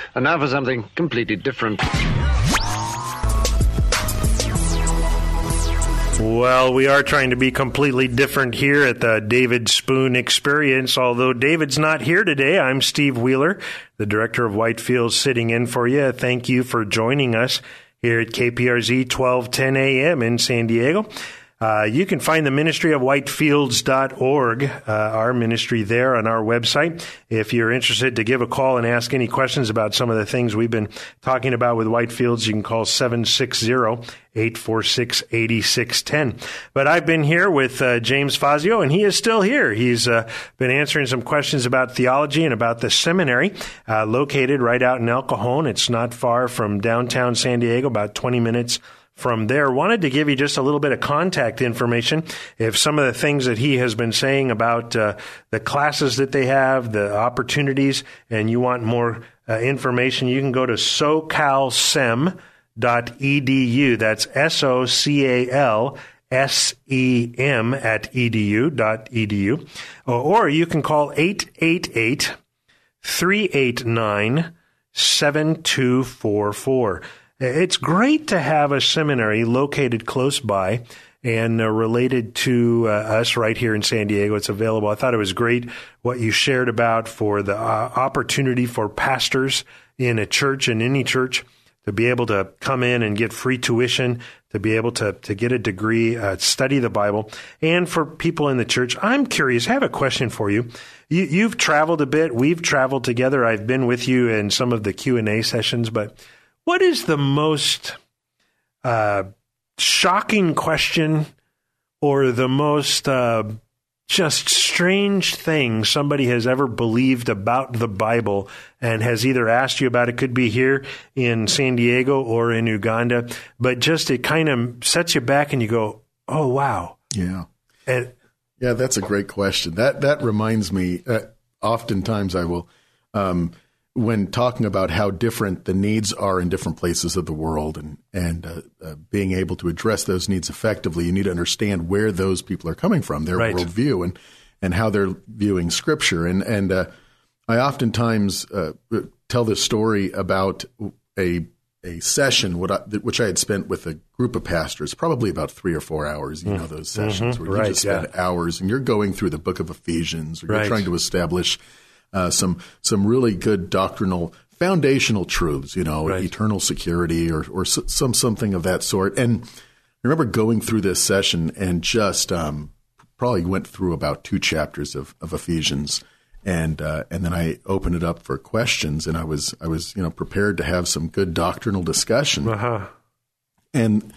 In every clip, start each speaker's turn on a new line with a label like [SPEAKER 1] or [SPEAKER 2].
[SPEAKER 1] And now for something completely different.
[SPEAKER 2] Well, we are trying to be completely different here at the David Spoon Experience. Although David's not here today, I'm Steve Wheeler, the director of Whitefields, sitting in for you. Thank you for joining us here at KPRZ 1210 AM in San Diego. You can find the ministry of whitefields.org, our ministry there on our website. If you're interested to give a call and ask any questions about some of the things we've been talking about with Whitefields, you can call 760-846-8610. But I've been here with James Fazio, and he is still here. He's been answering some questions about theology and about the seminary, located right out in El Cajon. It's not far from downtown San Diego, about 20 minutes from there. Wanted to give you just a little bit of contact information. If some of the things that he has been saying about the classes that they have, the opportunities, and you want more information, you can go to socalsem.edu. That's SOCALSEM at edu.edu. Or you can call 888-389-7244. It's great to have a seminary located close by and related to us right here in San Diego. It's available. I thought it was great what you shared about for the opportunity for pastors in a church, in any church, to be able to come in and get free tuition, to be able to get a degree, study the Bible. And for people in the church, I'm curious, I have a question for you. You've traveled a bit. We've traveled together. I've been with you in some of the Q&A sessions, but what is the most shocking question or the most just strange thing somebody has ever believed about the Bible and has either asked you about? It could be here in San Diego or in Uganda, but just it kind of sets you back and you go, oh, wow.
[SPEAKER 3] Yeah.
[SPEAKER 2] Yeah,
[SPEAKER 3] that's a great question. That reminds me, oftentimes I will when talking about how different the needs are in different places of the world and being able to address those needs effectively, you need to understand where those people are coming from, their worldview, and how they're viewing Scripture. And I oftentimes tell this story about a session which I had spent with a group of pastors, probably about 3 or 4 hours. You know those sessions where you just spend hours and you're going through the book of Ephesians, or you're trying to establish some really good doctrinal foundational truths, eternal security or something of that sort. And I remember going through this session and just probably went through about 2 chapters of Ephesians, and then I opened it up for questions, and I was prepared to have some good doctrinal discussion. And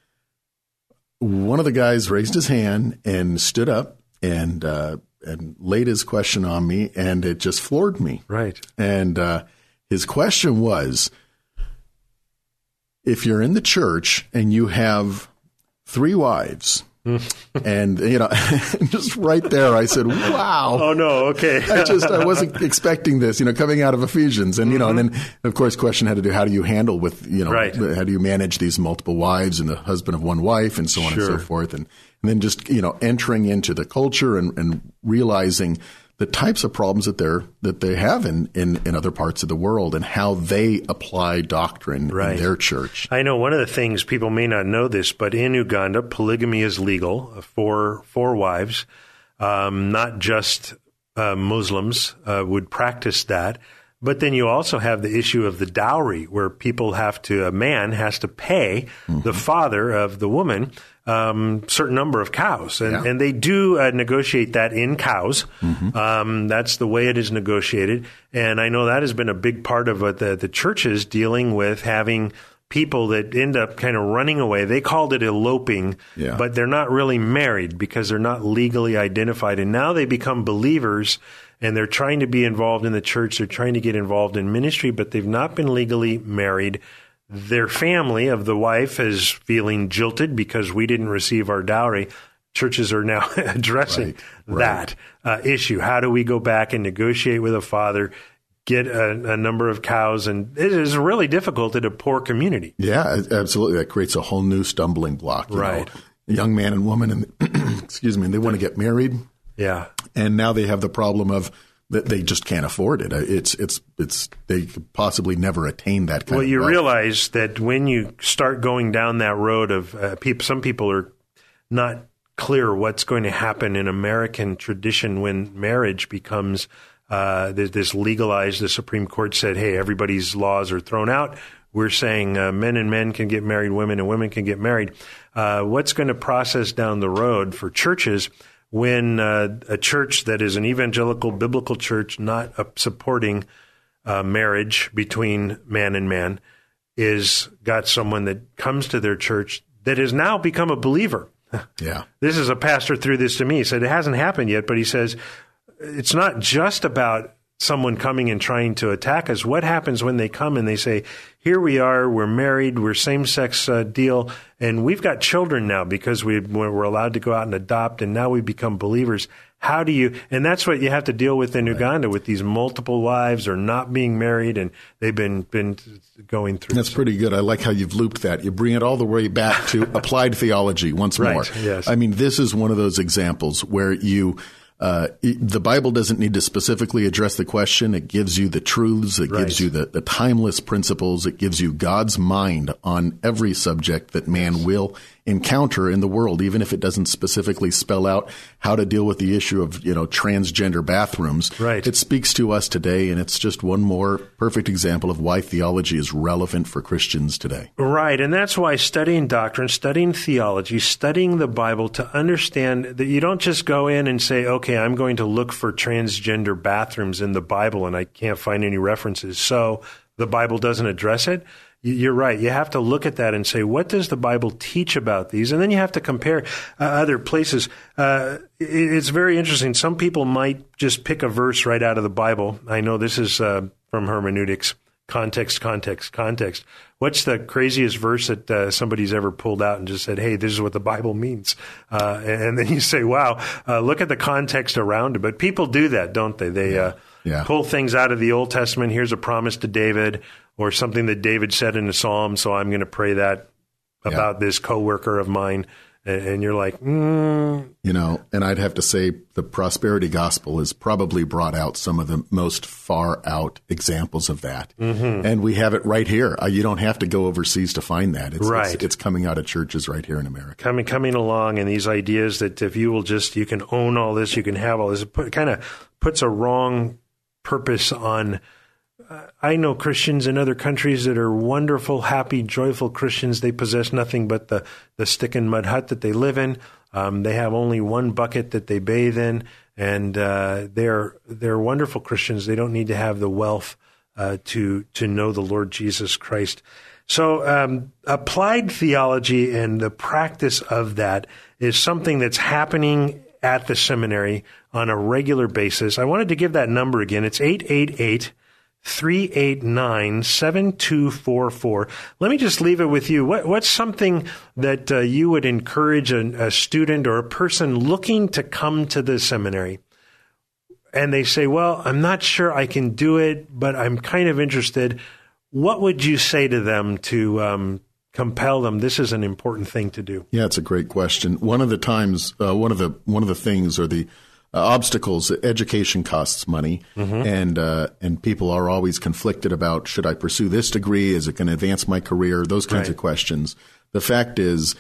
[SPEAKER 3] one of the guys raised his hand and stood up and laid his question on me, and it just floored me.
[SPEAKER 2] Right.
[SPEAKER 3] And his question was, if you're in the church and you have 3 wives, and, just right there, I said, wow.
[SPEAKER 2] Oh, no, okay.
[SPEAKER 3] I wasn't expecting this, coming out of Ephesians. And, and then, of course, question had to do, how do you handle with, how do you manage these multiple wives and the husband of one wife and so on and so forth. And then just, entering into the culture and realizing the types of problems that they have in other parts of the world and how they apply doctrine in their church.
[SPEAKER 2] I know one of the things, people may not know this, but in Uganda, polygamy is legal for 4 wives. Not just Muslims would practice that. But then you also have the issue of the dowry, where a man has to pay the father of the woman certain number of cows. And they do negotiate that in cows. That's the way it is negotiated. And I know that has been a big part of what the churches dealing with, having people that end up kind of running away. They called it eloping, but they're not really married because they're not legally identified. And now they become believers, and they're trying to be involved in the church. They're trying to get involved in ministry, but they've not been legally married. Their family of the wife is feeling jilted because we didn't receive our dowry. Churches are now addressing that issue. How do we go back and negotiate with a father, get a number of cows? And it is really difficult in a poor community.
[SPEAKER 3] Yeah, absolutely. That creates a whole new stumbling block. You know, a young man and woman, and excuse me, and they want to get married.
[SPEAKER 2] Yeah.
[SPEAKER 3] And now they have the problem of, they just can't afford it. It's they could possibly never attain that kind of wealth.
[SPEAKER 2] You realize that when you start going down that road of some people are not clear what's going to happen in American tradition when marriage becomes this legalized. The Supreme Court said, hey, everybody's laws are thrown out. We're saying men and men can get married, women and women can get married. What's going to process down the road for churches when a church that is an evangelical biblical church not supporting marriage between man and man is got someone that comes to their church that has now become a believer.
[SPEAKER 3] Yeah.
[SPEAKER 2] This is a pastor threw this to me. He said it hasn't happened yet, but he says it's not just about someone coming and trying to attack us. What happens when they come and they say, here we are, we're married, we're same-sex deal, and we've got children now because we're allowed to go out and adopt, and now we become believers. How do you, and that's what you have to deal with in Uganda with these multiple wives or not being married, and they've been going through.
[SPEAKER 3] That's pretty good. I like how you've looped that. You bring it all the way back to applied theology once more.
[SPEAKER 2] Yes.
[SPEAKER 3] I mean, this is one of those examples where the Bible doesn't need to specifically address the question. It gives you the truths. It gives you the timeless principles. It gives you God's mind on every subject that man will encounter in the world, even if it doesn't specifically spell out how to deal with the issue of, transgender bathrooms.
[SPEAKER 2] Right.
[SPEAKER 3] It speaks to us today, and it's just one more perfect example of why theology is relevant for Christians today.
[SPEAKER 2] Right, and that's why studying doctrine, studying theology, studying the Bible to understand that you don't just go in and say, okay, I'm going to look for transgender bathrooms in the Bible, and I can't find any references, so the Bible doesn't address it. You're right. You have to look at that and say, what does the Bible teach about these? And then you have to compare other places. It's very interesting. Some people might just pick a verse right out of the Bible. I know this is from hermeneutics. Context. What's the craziest verse that somebody's ever pulled out and just said, hey, this is what the Bible means? And then you say, wow, look at the context around it. But people do that, don't they? They pull things out of the Old Testament. Here's a promise to David or something that David said in the Psalm, so I'm going to pray that about this coworker of mine. And you're like, And
[SPEAKER 3] I'd have to say the prosperity gospel has probably brought out some of the most far out examples of that. Mm-hmm. And we have it right here. You don't have to go overseas to find that. It's coming out of churches right here in America.
[SPEAKER 2] Coming along, and these ideas that if you will you can own all this, you can have all this. It kind of puts a wrong purpose on. I know Christians in other countries that are wonderful, happy, joyful Christians. They possess nothing but the stick and mud hut that they live in. They have only one bucket that they bathe in, and they're wonderful Christians. They don't need to have the wealth to know the Lord Jesus Christ. So applied theology and the practice of that is something that's happening at the seminary on a regular basis. I wanted to give that number again. It's 888-389-7244. Let me just leave it with you. What's something that you would encourage a student or a person looking to come to the seminary? And they say, well, I'm not sure I can do it, but I'm kind of interested. What would you say to them to compel them? This is an important thing to do.
[SPEAKER 3] Yeah, it's a great question. One of the times, one of the things or the obstacles, education costs money, and people are always conflicted about, should I pursue this degree? Is it going to advance my career? Those kinds of questions. The fact is,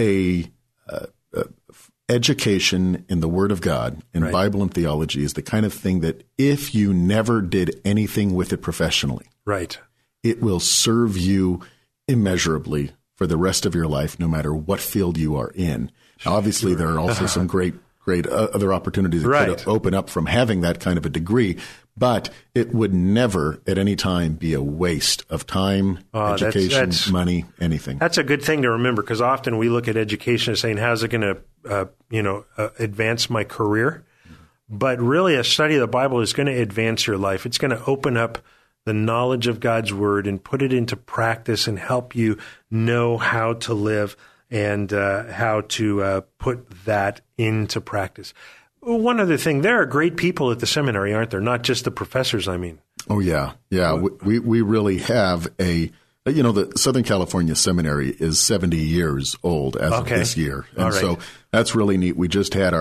[SPEAKER 3] education in the Word of God, in Bible and theology, is the kind of thing that if you never did anything with it professionally, it will serve you immeasurably for the rest of your life, no matter what field you are in. Now, obviously, there are also some great other opportunities that could open up from having that kind of a degree, but it would never at any time be a waste of time, education, money, anything.
[SPEAKER 2] That's a good thing to remember, because often we look at education as saying, how's it going to advance my career? But really, a study of the Bible is going to advance your life. It's going to open up the knowledge of God's Word and put it into practice and help you know how to live and how to put that into practice. One other thing, there are great people at the seminary, aren't there? Not just the professors, I mean.
[SPEAKER 3] Oh, yeah. Yeah, we really have the Southern California Seminary is 70 years old as of this year. And so that's really neat. We just had our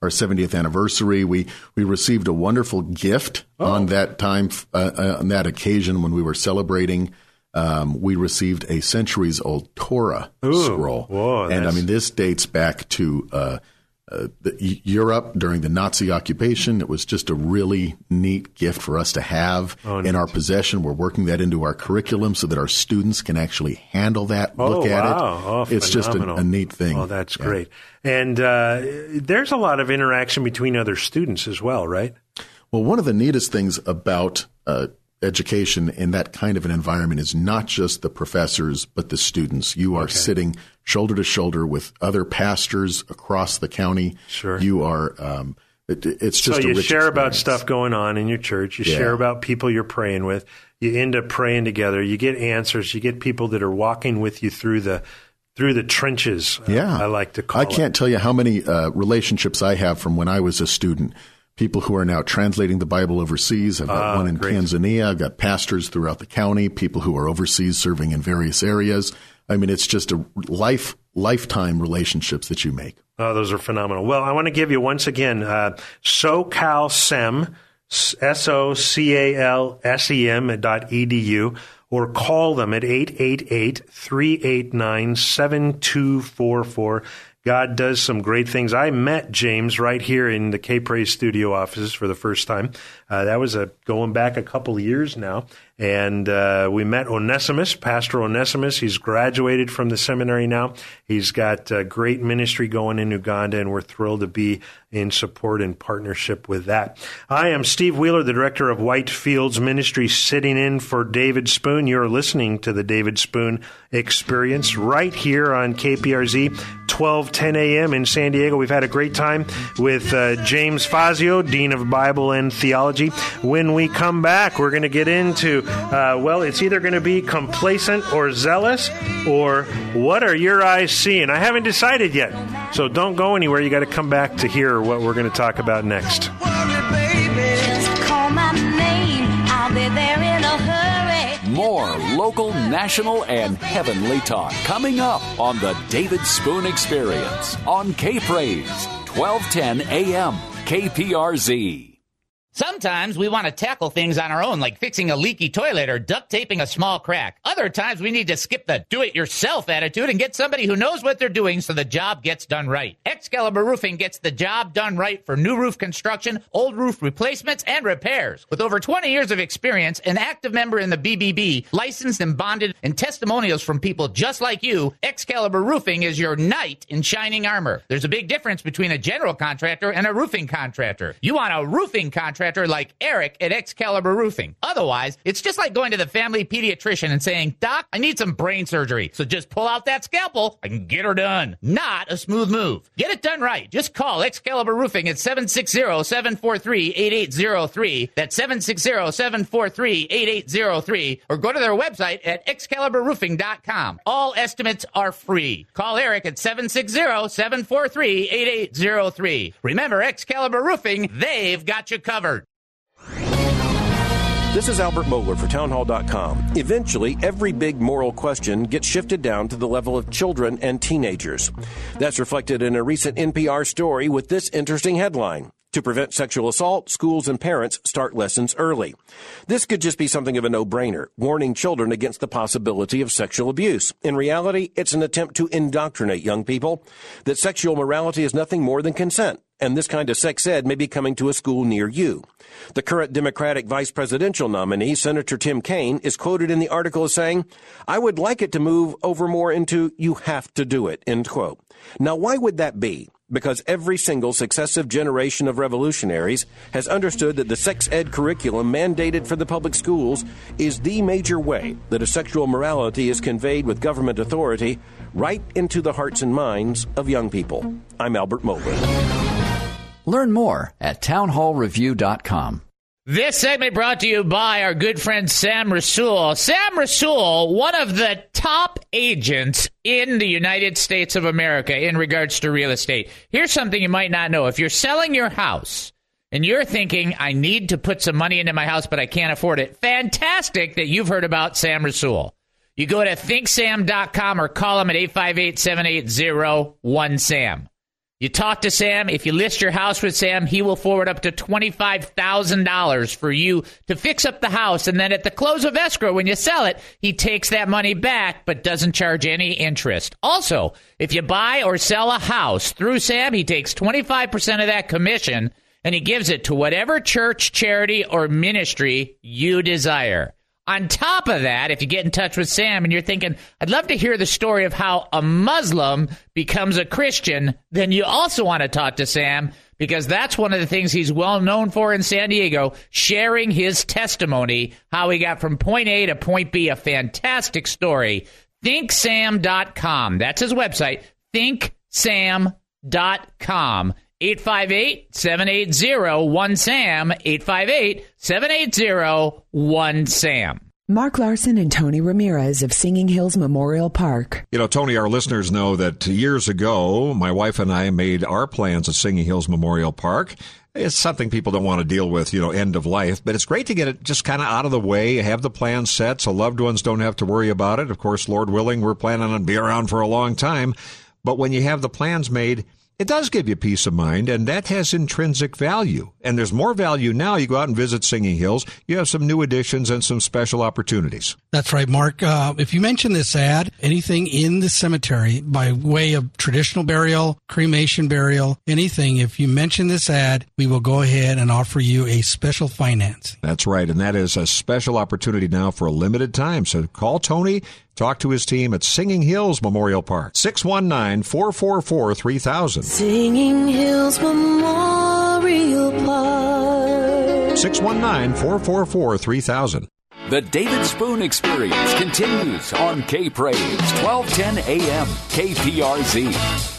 [SPEAKER 3] our 70th anniversary. We received a wonderful gift on that time, on that occasion when we were celebrating. We received a centuries-old Torah scroll.
[SPEAKER 2] Whoa,
[SPEAKER 3] and I mean, this dates back to Europe during the Nazi occupation. It was just a really neat gift for us to have in our possession. We're working that into our curriculum so that our students can actually handle that, look at it. It's
[SPEAKER 2] phenomenal.
[SPEAKER 3] Just a neat thing.
[SPEAKER 2] Oh, that's great. And there's a lot of interaction between other students as well, right?
[SPEAKER 3] Well, one of the neatest things about education in that kind of an environment is not just the professors, but the students. You are sitting shoulder to shoulder with other pastors across the county.
[SPEAKER 2] Sure.
[SPEAKER 3] You are, it's just
[SPEAKER 2] so
[SPEAKER 3] a rich
[SPEAKER 2] you share about
[SPEAKER 3] experience.
[SPEAKER 2] stuff going on in your church. You share about people you're praying with. You end up praying together. You get answers. You get people that are walking with you through the trenches. I like to call it.
[SPEAKER 3] I can't tell you how many relationships I have from when I was a student. People who are now translating the Bible overseas. I've got one in Tanzania. I've got pastors throughout the county, people who are overseas serving in various areas. I mean, it's just a lifetime relationships that you make.
[SPEAKER 2] Oh, those are phenomenal. Well, I want to give you once again SoCalSem, SoCalSem.edu, or call them at 888-389-7244. God does some great things. I met James right here in the K-Praise studio offices for the first time. That was going back a couple of years now. And we met Onesimus, Pastor Onesimus. He's graduated from the seminary now. He's got great ministry going in Uganda, and we're thrilled to be in support and partnership with that. I am Steve Wheeler, the director of Whitefields Ministry, sitting in for David Spoon. You're listening to the David Spoon Experience right here on KPRZ, 1210 a.m. in San Diego. We've had a great time with James Fazio, Dean of Bible and Theology. When we come back, we're going to get into, it's either going to be complacent or zealous, or what are your eyes seeing? I haven't decided yet, so don't go anywhere. You got to come back to hear what we're going to talk about next.
[SPEAKER 4] Just call my name. I'll be there in a hurry.
[SPEAKER 5] More local, national, and heavenly talk coming up on the David Spoon Experience on K-Praise, 1210 a.m. KPRZ.
[SPEAKER 6] Sometimes we want to tackle things on our own, like fixing a leaky toilet or duct taping a small crack. Other times we need to skip the do-it-yourself attitude and get somebody who knows what they're doing so the job gets done right. Excalibur Roofing gets the job done right for new roof construction, old roof replacements, and repairs. With over 20 years of experience, an active member in the BBB, licensed and bonded, and testimonials from people just like you, Excalibur Roofing is your knight in shining armor. There's a big difference between a general contractor and a roofing contractor. You want a roofing contractor like Eric at Excalibur Roofing. Otherwise, it's just like going to the family pediatrician and saying, Doc, I need some brain surgery. So just pull out that scalpel. I can get her done. Not a smooth move. Get it done right. Just call Excalibur Roofing at 760-743-8803. That's 760-743-8803. Or go to their website at excaliburroofing.com. All estimates are free. Call Eric at 760-743-8803. Remember, Excalibur Roofing, they've got you covered.
[SPEAKER 7] This is Albert Mohler for Townhall.com. Eventually, every big moral question gets shifted down to the level of children and teenagers. That's reflected in a recent NPR story with this interesting headline. To prevent sexual assault, schools and parents start lessons early. This could just be something of a no-brainer, warning children against the possibility of sexual abuse. In reality, it's an attempt to indoctrinate young people that sexual morality is nothing more than consent, and this kind of sex ed may be coming to a school near you. The current Democratic vice presidential nominee, Senator Tim Kaine, is quoted in the article as saying, "I would like it to move over more into you have to do it," end quote. Now, why would that be? Because every single successive generation of revolutionaries has understood that the sex ed curriculum mandated for the public schools is the major way that a sexual morality is conveyed with government authority right into the hearts and minds of young people. I'm Albert Mohler.
[SPEAKER 5] Learn more at townhallreview.com.
[SPEAKER 6] This segment brought to you by our good friend Sam Rasool. Sam Rasool, one of the top agents in the United States of America in regards to real estate. Here's something you might not know. If you're selling your house and you're thinking, I need to put some money into my house, but I can't afford it, fantastic that you've heard about Sam Rasool. You go to thinksam.com or call him at 858-780-1SAM. You talk to Sam. If you list your house with Sam, he will forward up to $25,000 for you to fix up the house. And then at the close of escrow, when you sell it, he takes that money back but doesn't charge any interest. Also, if you buy or sell a house through Sam, he takes 25% of that commission and he gives it to whatever church, charity, or ministry you desire. On top of that, if you get in touch with Sam and you're thinking, I'd love to hear the story of how a Muslim becomes a Christian, then you also want to talk to Sam, because that's one of the things he's well known for in San Diego, sharing his testimony, how he got from point A to point B, a fantastic story. ThinkSam.com. That's his website, ThinkSam.com. 858-780-1SAM, 858-780-1SAM.
[SPEAKER 8] Mark Larson and Tony Ramirez of Singing Hills Memorial Park.
[SPEAKER 9] You know, Tony, our listeners know that years ago, my wife and I made our plans at Singing Hills Memorial Park. It's something people don't want to deal with, end of life, but it's great to get it just kind of out of the way, have the plan set so loved ones don't have to worry about it. Of course, Lord willing, we're planning on being around for a long time. But when you have the plans made, it does give you peace of mind, and that has intrinsic value. And there's more value now. You go out and visit Singing Hills, you have some new additions and some special opportunities.
[SPEAKER 10] That's right, Mark. If you mention this ad, anything in the cemetery by way of traditional burial, cremation burial, anything, if you mention this ad, we will go ahead and offer you a special financing.
[SPEAKER 9] That's right, and that is a special opportunity now for a limited time. So call Tony. Talk to his team at Singing Hills Memorial Park, 619-444-3000.
[SPEAKER 4] Singing Hills Memorial Park.
[SPEAKER 9] 619-444-3000.
[SPEAKER 5] The David Spoon Experience continues on K-Praise, 1210 AM, KPRZ.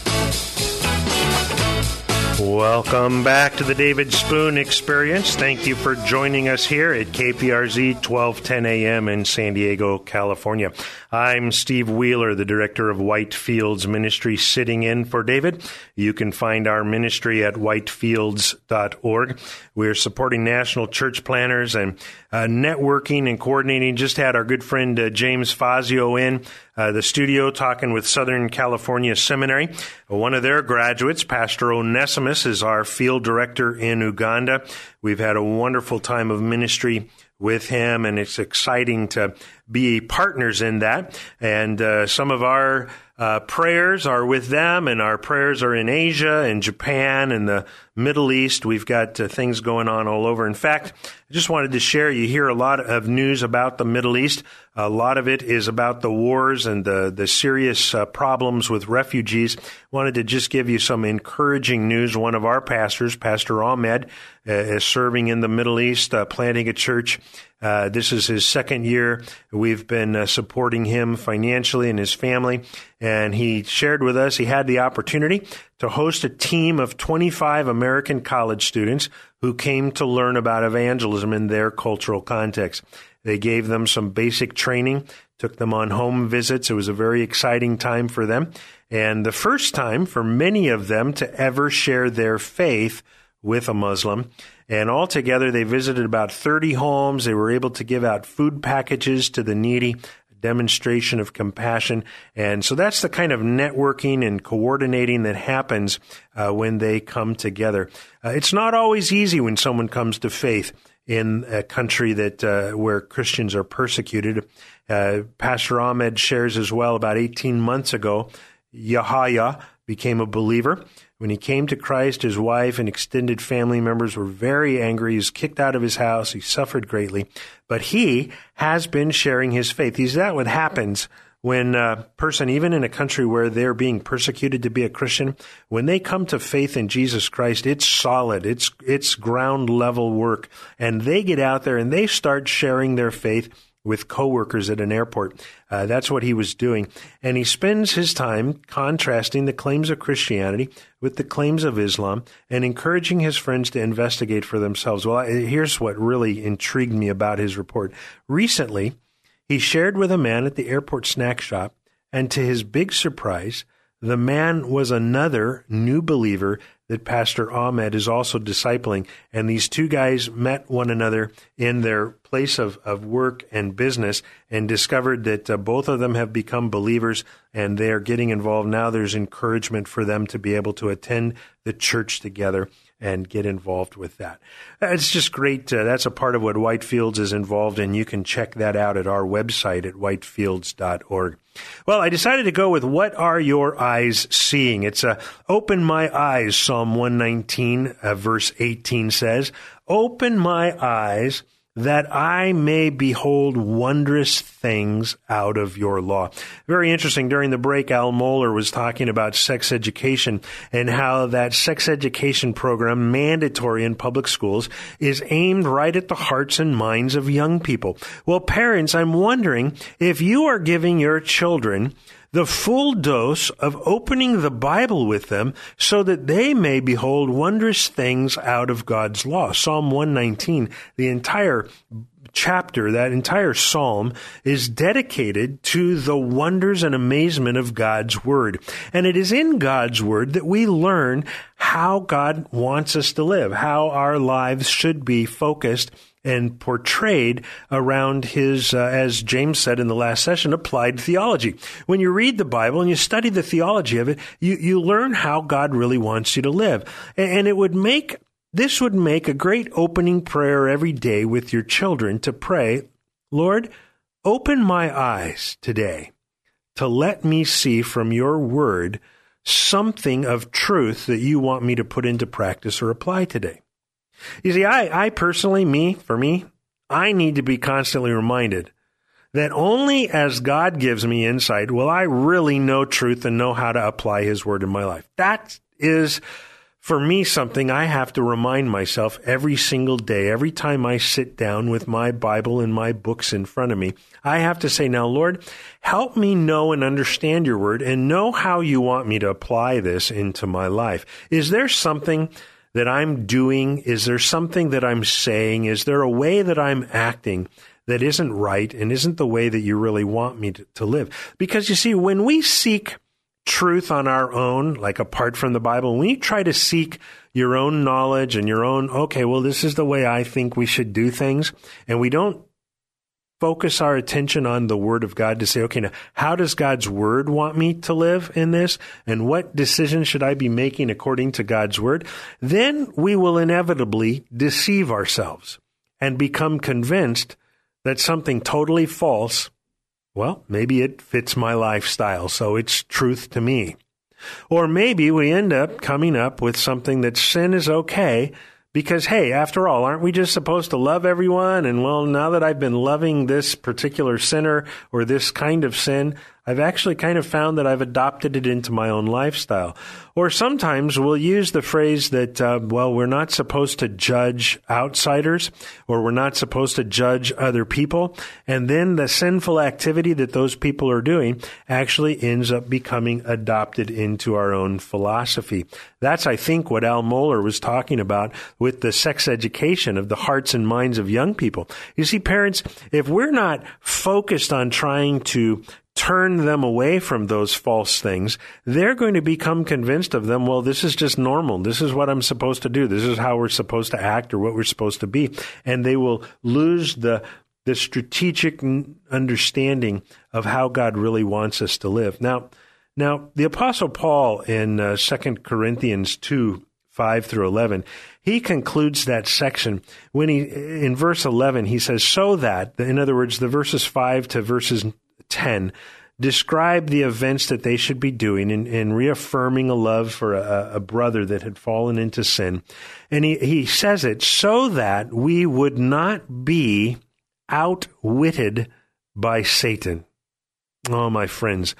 [SPEAKER 2] Welcome back to the David Spoon Experience. Thank you for joining us here at KPRZ 1210 AM in San Diego, California. I'm Steve Wheeler, the director of Whitefields Ministry, sitting in for David. You can find our ministry at whitefields.org. We're supporting national church planners and networking and coordinating. Just had our good friend James Fazio in the studio talking with Southern California Seminary. One of their graduates, Pastor Onesimus, is our field director in Uganda. We've had a wonderful time of ministry with him, and it's exciting to be partners in that. And some of our prayers are with them, and our prayers are in Asia and Japan and the Middle East. We've got things going on all over. In fact, I just wanted to share, you hear a lot of news about the Middle East. A lot of it is about the wars and the serious problems with refugees. Wanted to just give you some encouraging news. One of our pastors, Pastor Ahmed, is serving in the Middle East, planting a church. This is his second year. We've been supporting him financially and his family. And he shared with us he had the opportunity to host a team of 25 American college students who came to learn about evangelism in their cultural context. They gave them some basic training, took them on home visits. It was a very exciting time for them. And the first time for many of them to ever share their faith with a Muslim. And altogether, they visited about 30 homes. They were able to give out food packages to the needy, a demonstration of compassion. And so that's the kind of networking and coordinating that happens when they come together. It's not always easy when someone comes to faith in a country that where Christians are persecuted. Pastor Ahmed shares as well, about 18 months ago, Yahya became a believer. When he came to Christ, his wife and extended family members were very angry. He was kicked out of his house. He suffered greatly. But he has been sharing his faith. Is that what happens when a person, even in a country where they're being persecuted to be a Christian, when they come to faith in Jesus Christ, it's solid. It's ground level work. And they get out there and they start sharing their faith with coworkers at an airport. That's what he was doing. And he spends his time contrasting the claims of Christianity with the claims of Islam and encouraging his friends to investigate for themselves. Well, here's what really intrigued me about his report. Recently, he shared with a man at the airport snack shop, and to his big surprise, the man was another new believer that Pastor Ahmed is also discipling. And these two guys met one another in their place of work and business and discovered that both of them have become believers and they are getting involved. Now there's encouragement for them to be able to attend the church together and get involved with that. It's just great. That's a part of what Whitefields is involved in. You can check that out at our website at whitefields.org. Well, I decided to go with What Are Your Eyes Seeing? It's Open My Eyes, Psalm 119, verse 18 says, Open my eyes that I may behold wondrous things out of your law. Very interesting. During the break, Al Mohler was talking about sex education and how that sex education program, mandatory in public schools, is aimed right at the hearts and minds of young people. Well, parents, I'm wondering if you are giving your children the full dose of opening the Bible with them so that they may behold wondrous things out of God's law. Psalm 119, the entire chapter, that entire psalm, is dedicated to the wonders and amazement of God's Word. And it is in God's Word that we learn how God wants us to live, how our lives should be focused and portrayed around his, as James said in the last session, applied theology. When you read the Bible and you study the theology of it, you learn how God really wants you to live. And this would make a great opening prayer every day with your children to pray, Lord, open my eyes today to let me see from your word something of truth that you want me to put into practice or apply today. You see, I personally, for me, I need to be constantly reminded that only as God gives me insight will I really know truth and know how to apply his word in my life. That is, for me, something I have to remind myself every single day. Every time I sit down with my Bible and my books in front of me, I have to say, now, Lord, help me know and understand your word and know how you want me to apply this into my life. Is there something that I'm doing? Is there something that I'm saying? Is there a way that I'm acting that isn't right and isn't the way that you really want me to live? Because you see, when we seek truth on our own, like apart from the Bible, when you try to seek your own knowledge and your own, okay, well, this is the way I think we should do things, and we don't focus our attention on the Word of God to say, okay, now, how does God's Word want me to live in this? And what decisions should I be making according to God's Word? Then we will inevitably deceive ourselves and become convinced that something totally false, well, maybe it fits my lifestyle, so it's truth to me. Or maybe we end up coming up with something that sin is okay, because, hey, after all, aren't we just supposed to love everyone? And, well, now that I've been loving this particular sinner or this kind of sin, I've actually kind of found that I've adopted it into my own lifestyle. Or sometimes we'll use the phrase that, we're not supposed to judge outsiders, or we're not supposed to judge other people. And then the sinful activity that those people are doing actually ends up becoming adopted into our own philosophy. That's, I think, what Al Mohler was talking about with the sex education of the hearts and minds of young people. You see, parents, if we're not focused on trying to turn them away from those false things, they're going to become convinced of them. Well, this is just normal. This is what I'm supposed to do. This is how we're supposed to act or what we're supposed to be. And they will lose the strategic understanding of how God really wants us to live. Now, the Apostle Paul in 2 Corinthians 2, 5 through 11, he concludes that section when in verse 11, he says, so that, in other words, the verses 5 to verses 10 describe the events that they should be doing in reaffirming a love for a brother that had fallen into sin. And he says it so that we would not be outwitted by Satan. Oh, my friends,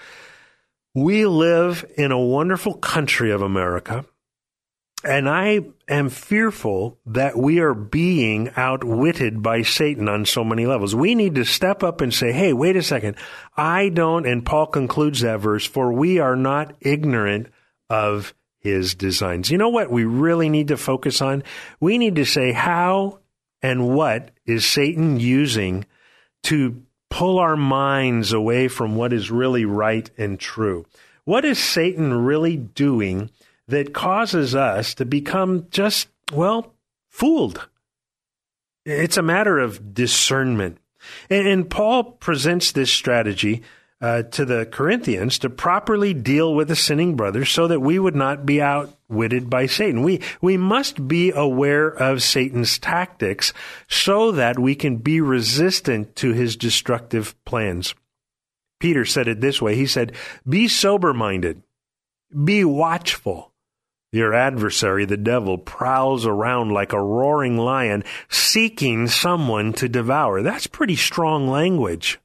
[SPEAKER 2] we live in a wonderful country of America, and I am fearful that we are being outwitted by Satan on so many levels. We need to step up and say, hey, wait a second. And Paul concludes that verse, for we are not ignorant of his designs. You know what we really need to focus on? We need to say, how and what is Satan using to pull our minds away from what is really right and true? What is Satan really doing that causes us to become just, well, fooled. It's a matter of discernment. And Paul presents this strategy to the Corinthians to properly deal with a sinning brother so that we would not be outwitted by Satan. We must be aware of Satan's tactics so that we can be resistant to his destructive plans. Peter said it this way. He said, "Be sober-minded, be watchful. Your adversary, the devil, prowls around like a roaring lion, seeking someone to devour." That's pretty strong language.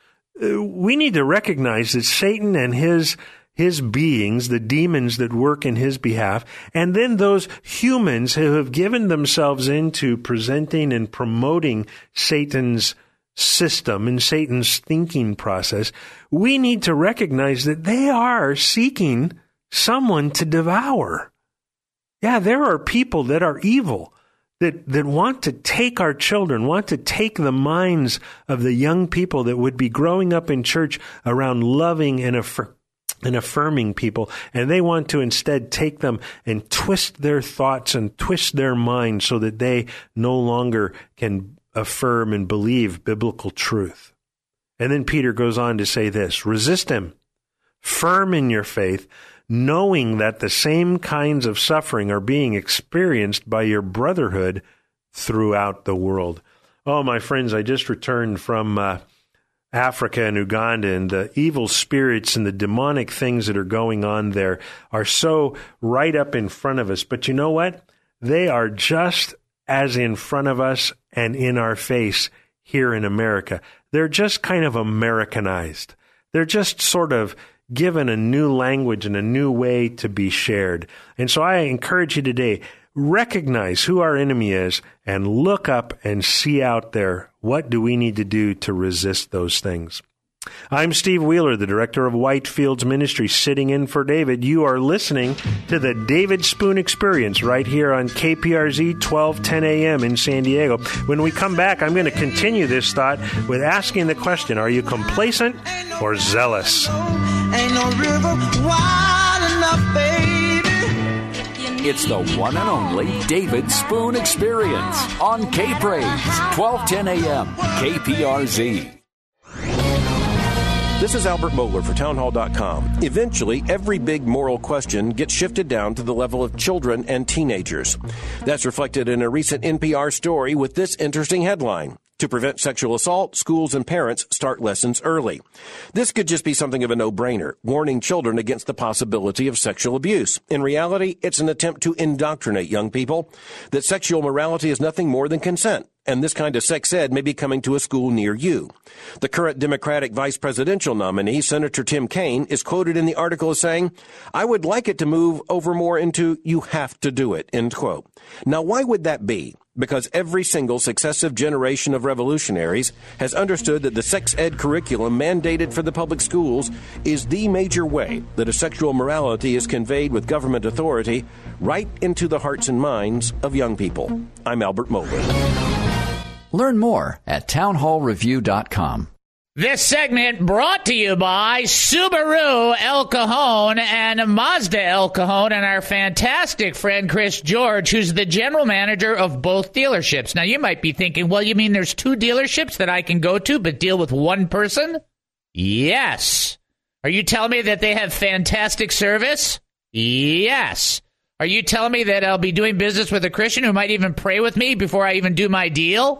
[SPEAKER 2] We need to recognize that Satan and his beings, the demons that work in his behalf, and then those humans who have given themselves into presenting and promoting Satan's system and Satan's thinking process, we need to recognize that they are seeking someone to devour. Yeah, there are people that are evil, that want to take our children, want to take the minds of the young people that would be growing up in church around loving and affirming people, and they want to instead take them and twist their thoughts and twist their minds so that they no longer can affirm and believe biblical truth. And then Peter goes on to say this, "Resist him, firm in your faith, knowing that the same kinds of suffering are being experienced by your brotherhood throughout the world." Oh, my friends, I just returned from Africa and Uganda, and the evil spirits and the demonic things that are going on there are so right up in front of us. But you know what? They are just as in front of us and in our face here in America. They're just kind of Americanized. They're just sort of given a new language and a new way to be shared. And so I encourage you today, recognize who our enemy is and look up and see out there, what do we need to do to resist those things? I'm Steve Wheeler, the director of Whitefields Ministry, sitting in for David. You are listening to the David Spoon Experience right here on KPRZ 1210 AM in San Diego. When we come back, I'm going to continue this thought with asking the question, are you complacent or zealous?
[SPEAKER 4] Ain't no river wide enough, baby.
[SPEAKER 5] It's the one and only David Spoon Experience on K-Praise, 1210 AM, KPRZ.
[SPEAKER 7] This is Albert Mohler for townhall.com. Eventually, every big moral question gets shifted down to the level of children and teenagers. That's reflected in a recent NPR story with this interesting headline. To prevent sexual assault, schools and parents start lessons early. This could just be something of a no-brainer, warning children against the possibility of sexual abuse. In reality, it's an attempt to indoctrinate young people that sexual morality is nothing more than consent, and this kind of sex ed may be coming to a school near you. The current Democratic vice presidential nominee, Senator Tim Kaine, is quoted in the article as saying, "I would like it to move over more into you have to do it," end quote. Now, why would that be? Because every single successive generation of revolutionaries has understood that the sex ed curriculum mandated for the public schools is the major way that a sexual morality is conveyed with government authority right into the hearts and minds of young people. I'm Albert Mohler.
[SPEAKER 5] Learn more at townhallreview.com.
[SPEAKER 6] This segment brought to you by Subaru El Cajon and Mazda El Cajon and our fantastic friend Chris George, who's the general manager of both dealerships. Now, you might be thinking, well, you mean there's two dealerships that I can go to but deal with one person? Yes. Are you telling me that they have fantastic service? Yes. Are you telling me that I'll be doing business with a Christian who might even pray with me before I even do my deal?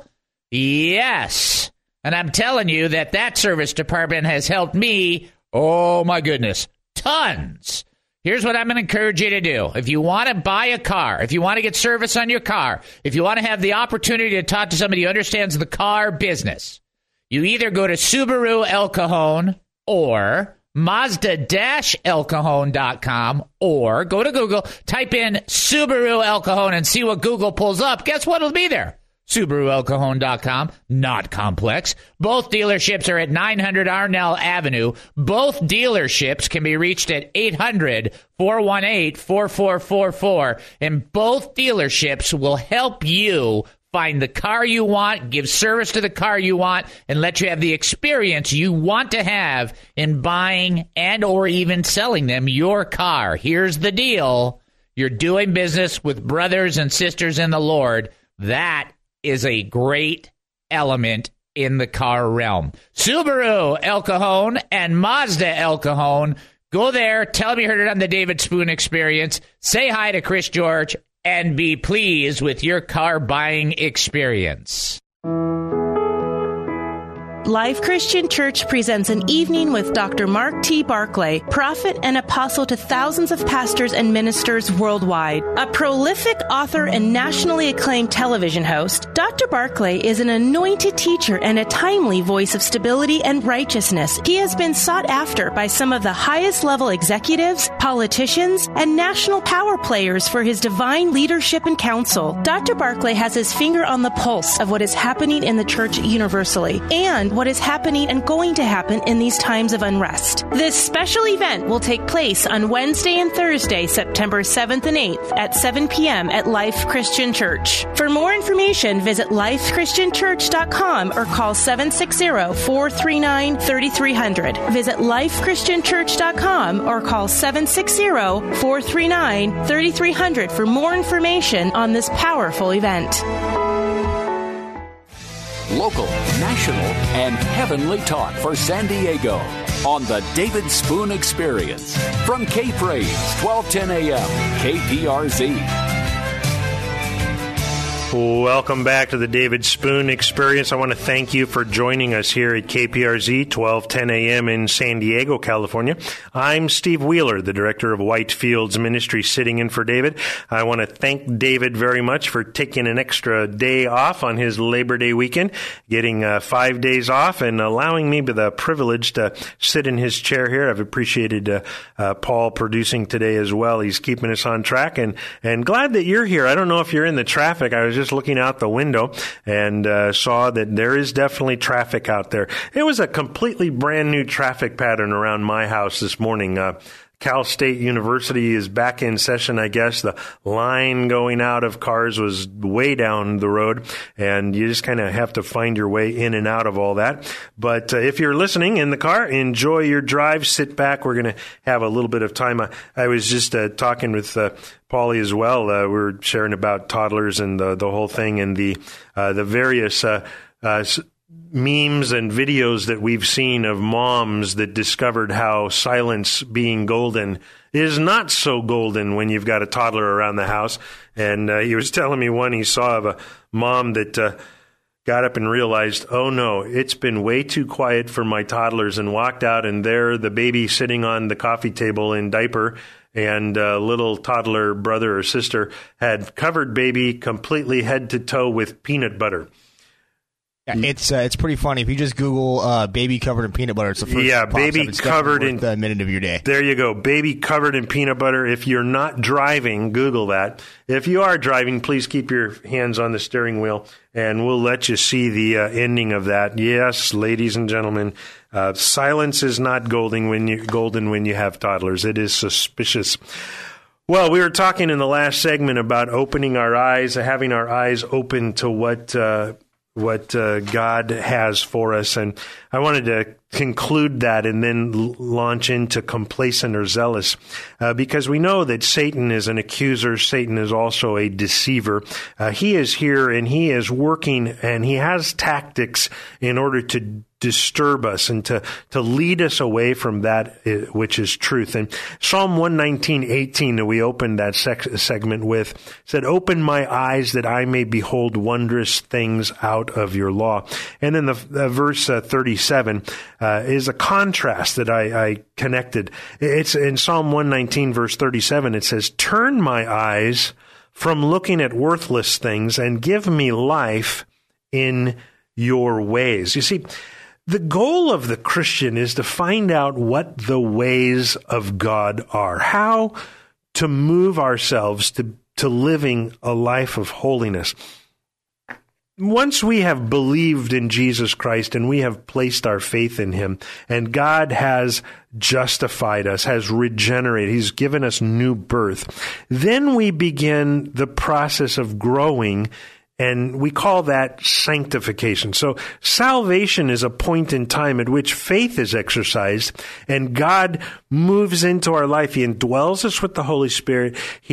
[SPEAKER 6] Yes. And I'm telling you that service department has helped me, oh my goodness, tons. Here's what I'm going to encourage you to do. If you want to buy a car, if you want to get service on your car, if you want to have the opportunity to talk to somebody who understands the car business, you either go to Subaru El Cajon or Mazda-elcajon.com, or go to Google, type in Subaru El Cajon and see what Google pulls up. Guess what? It'll be there. SubaruElCajon.com. Not complex. Both dealerships are at 900 Arnell Avenue. Both dealerships can be reached at 800-418-4444. And both dealerships will help you find the car you want, give service to the car you want, and let you have the experience you want to have in buying and or even selling them your car. Here's the deal. you're doing business with brothers and sisters in the Lord, that is a great element in the car realm. Subaru El Cajon and Mazda El Cajon. Go there, tell them you heard it on the David Spoon Experience, say hi to Chris George, and be pleased with your car buying experience.
[SPEAKER 11] Life Christian Church presents an evening with Dr. Mark T. Barclay, prophet and apostle to thousands of pastors and ministers worldwide. A prolific author and nationally acclaimed television host, Dr. Barclay is an anointed teacher and a timely voice of stability and righteousness. He has been sought after by some of the highest level executives, politicians, and national power players for his divine leadership and counsel. Dr. Barclay has his finger on the pulse of what is happening in the church universally and what is happening and going to happen in these times of unrest. This special event will take place on Wednesday and Thursday, September 7th and 8th at 7 p.m. at Life Christian Church. For more information, visit lifechristianchurch.com or call 760-439-3300. Visit lifechristianchurch.com or call 760-439-3300 for more information on this powerful event.
[SPEAKER 5] Local, national, and heavenly talk for San Diego on the David Spoon Experience from K-Praise, 1210 AM, KPRZ.
[SPEAKER 2] Welcome back to the David Spoon Experience. I want to thank you for joining us here at KPRZ, 1210 AM in San Diego, California. I'm Steve Wheeler, the director of Whitefields Ministry, sitting in for David. I want to thank David very much for taking an extra day off on his Labor Day weekend, getting 5 days off, and allowing me the privilege to sit in his chair here. I've appreciated Paul producing today as well. He's keeping us on track, and glad that you're here. I don't know if you're in the traffic. I was just looking out the window and saw that there is definitely traffic out there. It was a completely brand new traffic pattern around my house this morning. Cal State University is back in session, I guess. The line going out of cars was way down the road, and you just kind of have to find your way in and out of all that. But if you're listening in the car, enjoy your drive. Sit back. We're going to have a little bit of time. I was just talking with Paulie as well. We were sharing about toddlers and the whole thing, and the various memes and videos that we've seen of moms that discovered how silence being golden is not so golden when you've got a toddler around the house. And he was telling me one he saw of a mom that got up and realized, oh no, it's been way too quiet for my toddlers, and walked out, and there the baby sitting on the coffee table in diaper, and little toddler brother or sister had covered baby completely head to toe with peanut butter.
[SPEAKER 12] It's pretty funny. If you just Google baby covered in peanut butter, it's the first
[SPEAKER 2] baby covered in
[SPEAKER 12] a minute of your day.
[SPEAKER 2] There you go. Baby covered in peanut butter. If you're not driving, Google that. If you are driving, please keep your hands on the steering wheel, and we'll let you see the ending of that. Yes, ladies and gentlemen, silence is not golden when you have toddlers. It is suspicious. Well, we were talking in the last segment about opening our eyes, having our eyes open to what God has for us. And I wanted to conclude that and then launch into complacent or zealous, because we know that Satan is an accuser. Satan is also a deceiver. He is here, and he is working, and he has tactics in order to disturb us and to lead us away from that which is truth. And Psalm 119:18 that we opened that segment with said, "Open my eyes that I may behold wondrous things out of your law." And then the verse 37 is a contrast that I connected. It's in Psalm 119 verse 37. It says, "Turn my eyes from looking at worthless things and give me life in your ways." You see, the goal of the Christian is to find out what the ways of God are, how to move ourselves to living a life of holiness. Once we have believed in Jesus Christ and we have placed our faith in him, and God has justified us, has regenerated, he's given us new birth, then we begin the process of growing And we call that sanctification. So salvation is a point in time at which faith is exercised and God moves into our life. He indwells us with the Holy Spirit.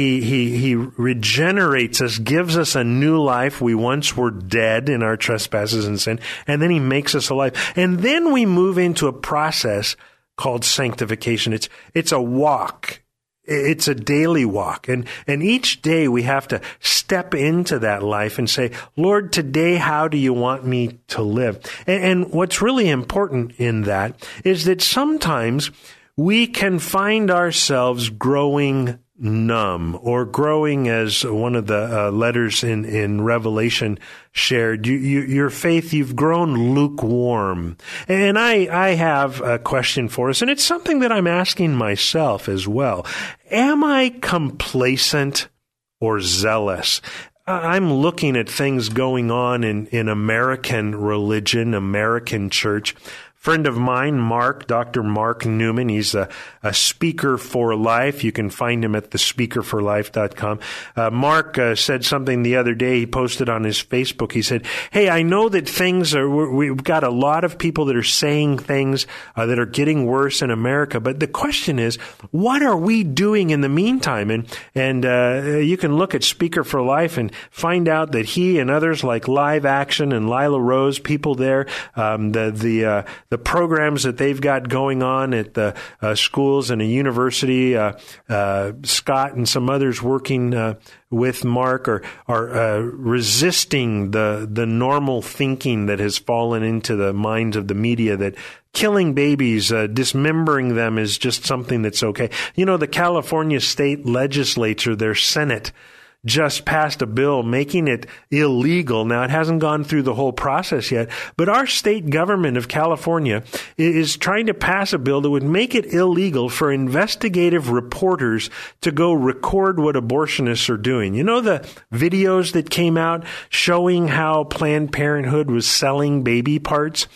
[SPEAKER 2] He regenerates us, gives us a new life. We once were dead in our trespasses and sin, and then he makes us alive. And then we move into a process called sanctification. It's a walk. It's a daily walk. And each day we have to step into that life and say, Lord, today, how do you want me to live? And what's really important in that is that sometimes we can find ourselves growing numb or growing, as one of the letters in Revelation shared, your faith, you've grown lukewarm. And I have a question for us, and it's something that I'm asking myself as well. Am I complacent or zealous? I'm looking at things going on in American religion, American church. Friend of mine, Dr. Mark Newman, he's a speaker for life. You can find him at thespeakerforlife.com. Mark said something the other day. He posted on his Facebook. He said, hey, I know that we've got a lot of people that are saying things that are getting worse in America, but the question is, what are we doing in the meantime? And you can look at Speaker for Life and find out that he and others like Live Action and Lila Rose, people there, the programs that they've got going on at the schools and a university, Scott and some others working with Mark are resisting the normal thinking that has fallen into the minds of the media that killing babies, dismembering them is just something that's okay. You know, the California state legislature, their Senate, just passed a bill making it illegal. Now, it hasn't gone through the whole process yet, but our state government of California is trying to pass a bill that would make it illegal for investigative reporters to go record what abortionists are doing. You know the videos that came out showing how Planned Parenthood was selling baby parts?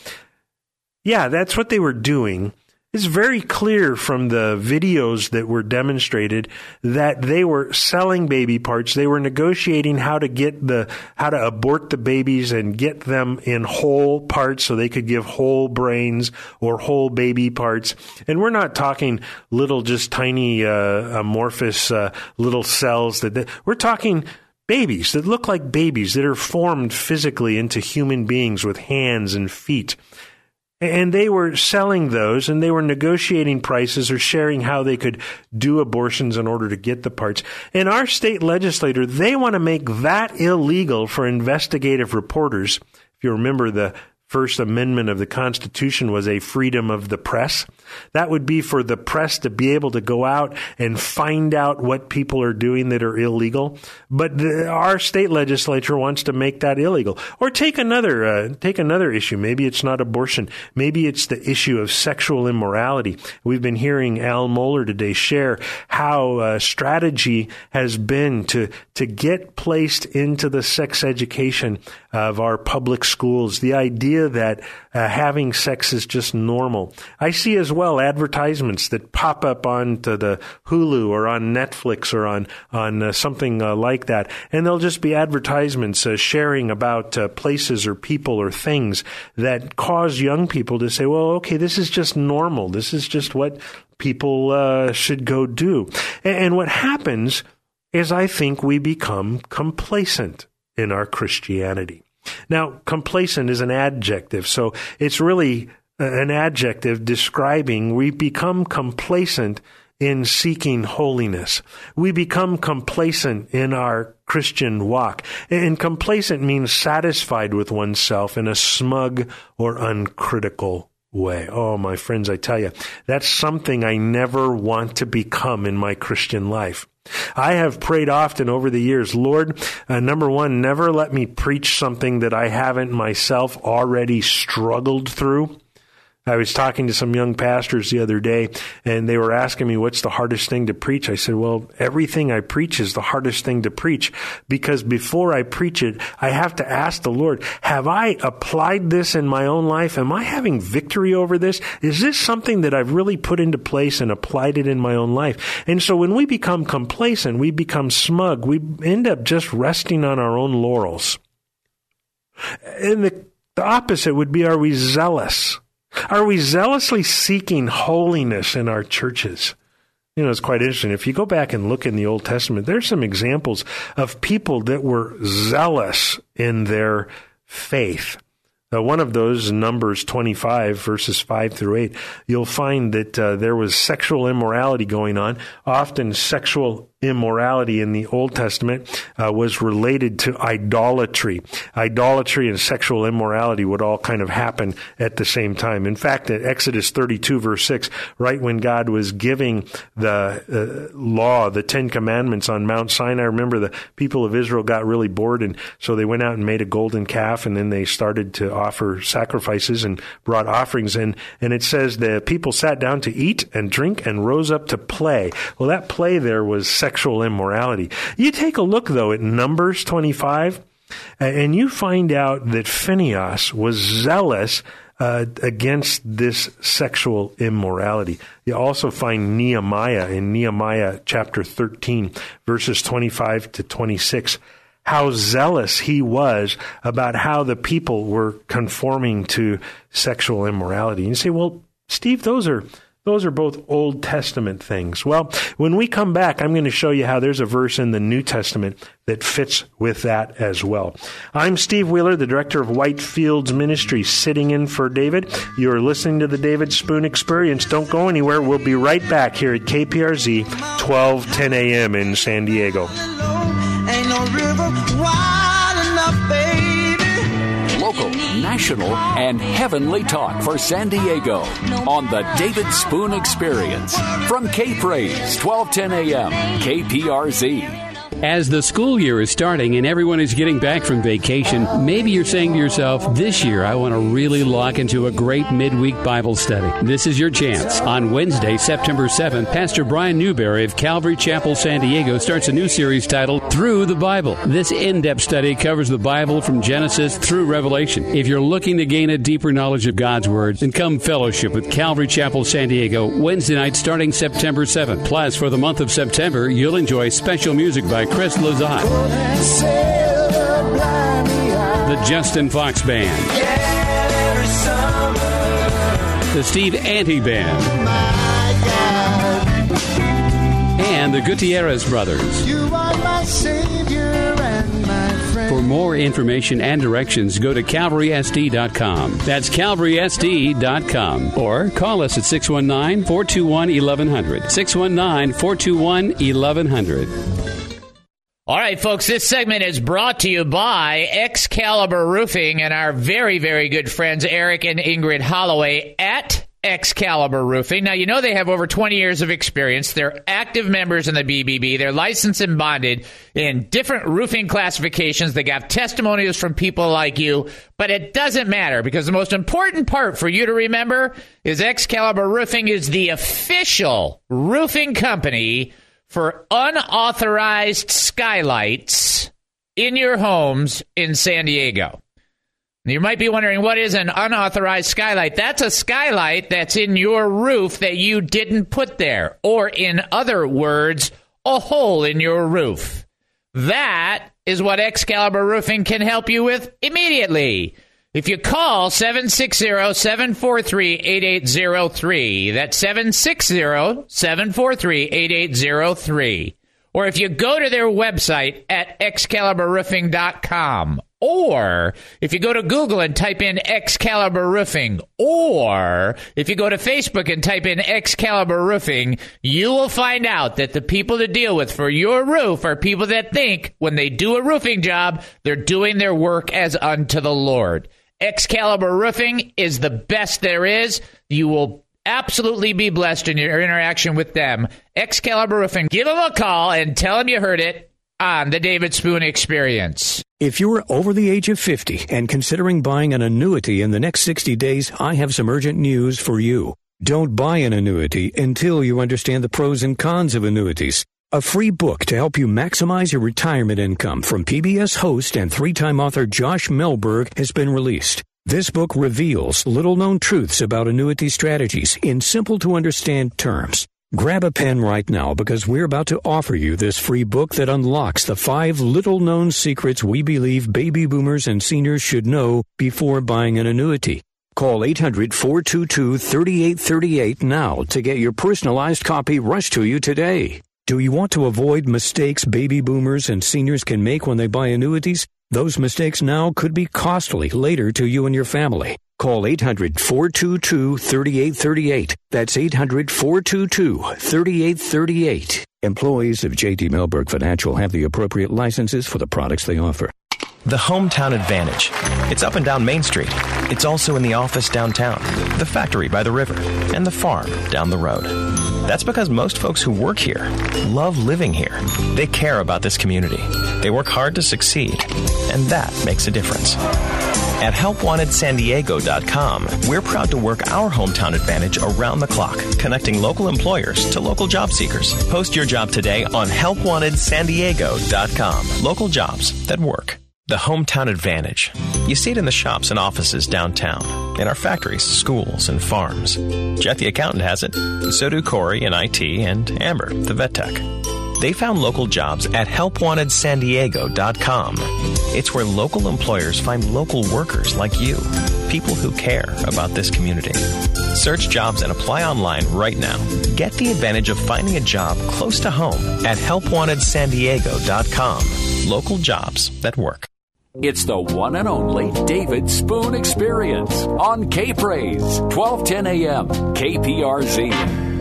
[SPEAKER 2] Yeah, that's what they were doing. It's very clear from the videos that were demonstrated that they were selling baby parts. They were negotiating how to abort the babies and get them in whole parts so they could give whole brains or whole baby parts. And we're not talking little, just tiny, amorphous, little cells we're talking babies that look like babies that are formed physically into human beings with hands and feet. And they were selling those, and they were negotiating prices or sharing how they could do abortions in order to get the parts. And our state legislator, they want to make that illegal for investigative reporters. If you remember, the First Amendment of the Constitution was a freedom of the press. That would be for the press to be able to go out and find out what people are doing that are illegal. But our state legislature wants to make that illegal. Or take another issue. Maybe it's not abortion. Maybe it's the issue of sexual immorality. We've been hearing Al Mohler today share how strategy has been to get placed into the sex education of our public schools. The idea that having sex is just normal. I see as well advertisements that pop up onto the Hulu or on Netflix or on something like that, and they'll just be advertisements sharing about places or people or things that cause young people to say, well, okay, this is just normal. This is just what people should go do. And what happens is I think we become complacent in our Christianity. Now, complacent is an adjective, so it's really an adjective describing we become complacent in seeking holiness. We become complacent in our Christian walk. And complacent means satisfied with oneself in a smug or uncritical way. Oh, my friends, I tell you, that's something I never want to become in my Christian life. I have prayed often over the years, Lord, number one, never let me preach something that I haven't myself already struggled through. I was talking to some young pastors the other day, and they were asking me, what's the hardest thing to preach? I said, well, everything I preach is the hardest thing to preach, because before I preach it, I have to ask the Lord, have I applied this in my own life? Am I having victory over this? Is this something that I've really put into place and applied it in my own life? And so when we become complacent, we become smug, we end up just resting on our own laurels. And the opposite would be, are we zealous? Are we zealously seeking holiness in our churches? You know, it's quite interesting. If you go back and look in the Old Testament, there's some examples of people that were zealous in their faith. One of those, Numbers 25, verses 5 through 8, you'll find that there was sexual immorality going on. Often sexual immorality in the Old Testament was related to idolatry. Idolatry and sexual immorality would all kind of happen at the same time. In fact, at Exodus 32, verse 6, right when God was giving the law, the Ten Commandments on Mount Sinai, remember the people of Israel got really bored, and so they went out and made a golden calf, and then they started to offer sacrifices and brought offerings in. And it says the people sat down to eat and drink and rose up to play. Well, that play there was sexual immorality. You take a look, though, at Numbers 25, and you find out that Phinehas was zealous against this sexual immorality. You also find Nehemiah in Nehemiah chapter 13, verses 25 to 26, how zealous he was about how the people were conforming to sexual immorality. And you say, well, Steve, those are both Old Testament things. Well, when we come back, I'm going to show you how there's a verse in the New Testament that fits with that as well. I'm Steve Wheeler, the director of Whitefields Ministry, sitting in for David. You're listening to the David Spoon Experience. Don't go anywhere. We'll be right back here at KPRZ, 1210 a.m. in San Diego.
[SPEAKER 4] Ain't no river wide enough, baby.
[SPEAKER 5] Local, national, and heavenly talk for San Diego on the David Spoon Experience from K-Praise, 1210 a.m. KPRZ.
[SPEAKER 13] As the school year is starting and everyone is getting back from vacation, maybe you're saying to yourself, this year I want to really lock into a great midweek Bible study. This is your chance. On Wednesday, September 7th, Pastor Brian Newberry of Calvary Chapel, San Diego starts a new series titled Through the Bible. This in-depth study covers the Bible from Genesis through Revelation. If you're looking to gain a deeper knowledge of God's Word, then come fellowship with Calvary Chapel, San Diego, Wednesday night starting September 7th. Plus, for the month of September, you'll enjoy special music by Chris Lazat, the Justin Fox Band, the Steve Ante Band, and the Gutierrez Brothers.
[SPEAKER 4] You are my Savior and my friend.
[SPEAKER 13] For more information and directions, go to calvarysd.com. That's calvarysd.com. Or call us at 619-421-1100. 619-421-1100.
[SPEAKER 6] All right, folks, this segment is brought to you by Excalibur Roofing and our very, very good friends Eric and Ingrid Holloway at Excalibur Roofing. Now, you know they have over 20 years of experience. They're active members in the BBB. They're licensed and bonded in different roofing classifications. They got testimonials from people like you, but it doesn't matter because the most important part for you to remember is Excalibur Roofing is the official roofing company for unauthorized skylights in your homes in San Diego. You might be wondering, what is an unauthorized skylight? That's a skylight that's in your roof that you didn't put there. Or in other words, a hole in your roof. That is what Excalibur Roofing can help you with immediately. If you call 760-743-8803, that's 760-743-8803. Or if you go to their website at ExcaliburRoofing.com, or if you go to Google and type in Excalibur Roofing, or if you go to Facebook and type in Excalibur Roofing, you will find out that the people to deal with for your roof are people that think when they do a roofing job, they're doing their work as unto the Lord. Excalibur Roofing is the best there is. You will absolutely be blessed in your interaction with them. Excalibur Roofing. Give them a call and tell them you heard it on the David Spoon Experience.
[SPEAKER 14] If you're over the age of 50 and considering buying an annuity in the next 60 days, I have some urgent news for you. Don't buy an annuity until you understand the pros and cons of annuities. A free book to help you maximize your retirement income from PBS host and three-time author Josh Melberg has been released. This book reveals little-known truths about annuity strategies in simple-to-understand terms. Grab a pen right now because we're about to offer you this free book that unlocks the 5 little-known secrets we believe baby boomers and seniors should know before buying an annuity. Call 800-422-3838 now to get your personalized copy rushed to you today. Do you want to avoid mistakes baby boomers and seniors can make when they buy annuities? Those mistakes now could be costly later to you and your family. Call 800-422-3838. That's 800-422-3838. Employees of J.D. Mellberg Financial have the appropriate licenses for the products they offer.
[SPEAKER 15] The Hometown Advantage. It's up and down Main Street. It's also in the office downtown, the factory by the river, and the farm down the road. That's because most folks who work here love living here. They care about this community. They work hard to succeed, and that makes a difference. At HelpWantedSanDiego.com, we're proud to work our Hometown Advantage around the clock, connecting local employers to local job seekers. Post your job today on HelpWantedSanDiego.com. Local jobs that work. The Hometown Advantage. You see it in the shops and offices downtown, in our factories, schools, and farms. Jet the accountant has it. So do Corey in IT and Amber, the vet tech. They found local jobs at HelpWantedSanDiego.com. It's where local employers find local workers like you, people who care about this community. Search jobs and apply online right now. Get the advantage of finding a job close to home at HelpWantedSanDiego.com. Local jobs that work.
[SPEAKER 5] It's the one and only David Spoon Experience on K-Praise, 1210 AM, KPRZ.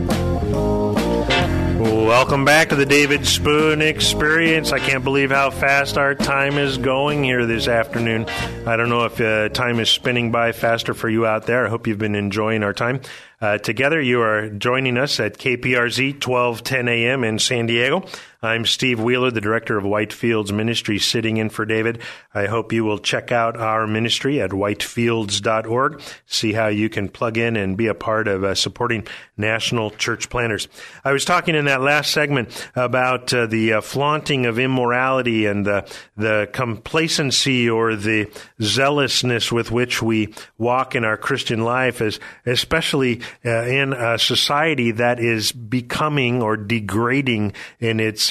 [SPEAKER 2] Welcome back to the David Spoon Experience. I can't believe how fast our time is going here this afternoon. I don't know if time is spinning by faster for you out there. I hope you've been enjoying our time. Together, you are joining us at KPRZ 1210 AM in San Diego. I'm Steve Wheeler, the director of Whitefields Ministry, sitting in for David. I hope you will check out our ministry at whitefields.org, see how you can plug in and be a part of supporting national church planners. I was talking in that last segment about the flaunting of immorality and the complacency or the zealousness with which we walk in our Christian life, especially in a society that is becoming or degrading in its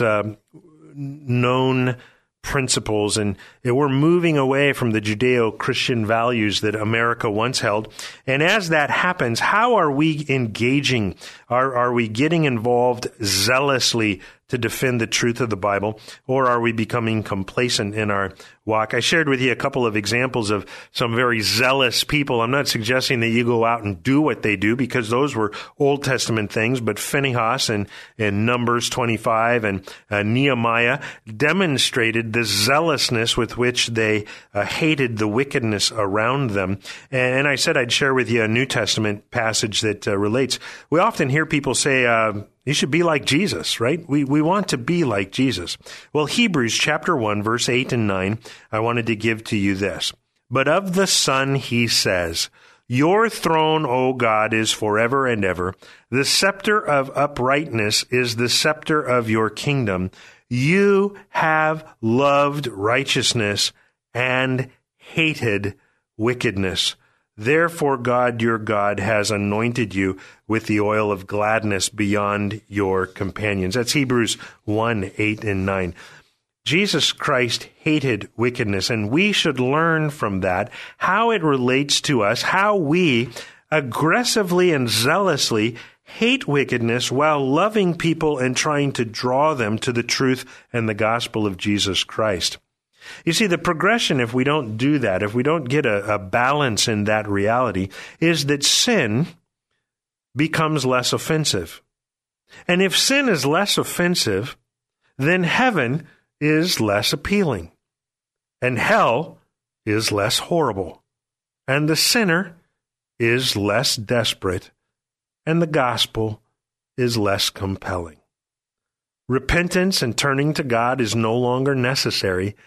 [SPEAKER 2] known principles, and we're moving away from the Judeo-Christian values that America once held. And as that happens, how are we engaging? Are we getting involved zealously to defend the truth of the Bible, or are we becoming complacent in our walk? I shared with you a couple of examples of some very zealous people. I'm not suggesting that you go out and do what they do, because those were Old Testament things, but Phinehas and Numbers 25 and Nehemiah demonstrated the zealousness with which they hated the wickedness around them. And I said I'd share with you a New Testament passage that relates. We often hear people say, you should be like Jesus, right? We want to be like Jesus. Well, Hebrews chapter 1, verse 8 and 9, I wanted to give to you this. But of the Son he says, your throne, O God, is forever and ever. The scepter of uprightness is the scepter of your kingdom. You have loved righteousness and hated wickedness. Therefore, God, your God, has anointed you with the oil of gladness beyond your companions. That's Hebrews 1, 8 and 9. Jesus Christ hated wickedness, and we should learn from that how it relates to us, how we aggressively and zealously hate wickedness while loving people and trying to draw them to the truth and the gospel of Jesus Christ. You see, the progression, if we don't do that, if we don't get a balance in that reality, is that sin becomes less offensive. And if sin is less offensive, then heaven is less appealing. And hell is less horrible. And the sinner is less desperate. And the gospel is less compelling. Repentance and turning to God is no longer necessary.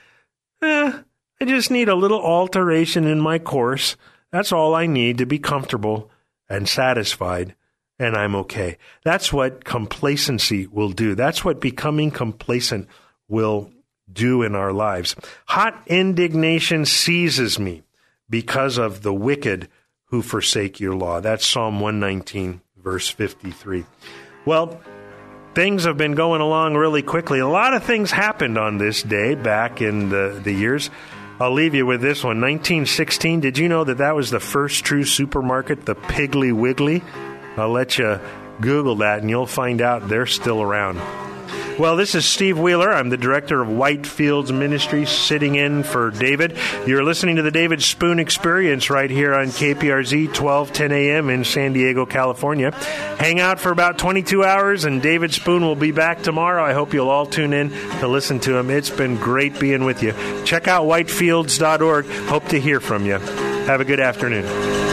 [SPEAKER 2] I just need a little alteration in my course. That's all I need to be comfortable and satisfied, and I'm okay. That's what complacency will do. That's what becoming complacent will do in our lives. Hot indignation seizes me because of the wicked who forsake your law. That's Psalm 119, verse 53. Well, things have been going along really quickly. A lot of things happened on this day back in the years. I'll leave you with this one. 1916, did you know that was the first true supermarket, the Piggly Wiggly? I'll let you Google that, and you'll find out they're still around. Well, this is Steve Wheeler. I'm the director of Whitefields Ministries, sitting in for David. You're listening to the David Spoon Experience right here on KPRZ, 1210 a.m. in San Diego, California. Hang out for about 22 hours, and David Spoon will be back tomorrow. I hope you'll all tune in to listen to him. It's been great being with you. Check out whitefields.org. Hope to hear from you. Have a good afternoon.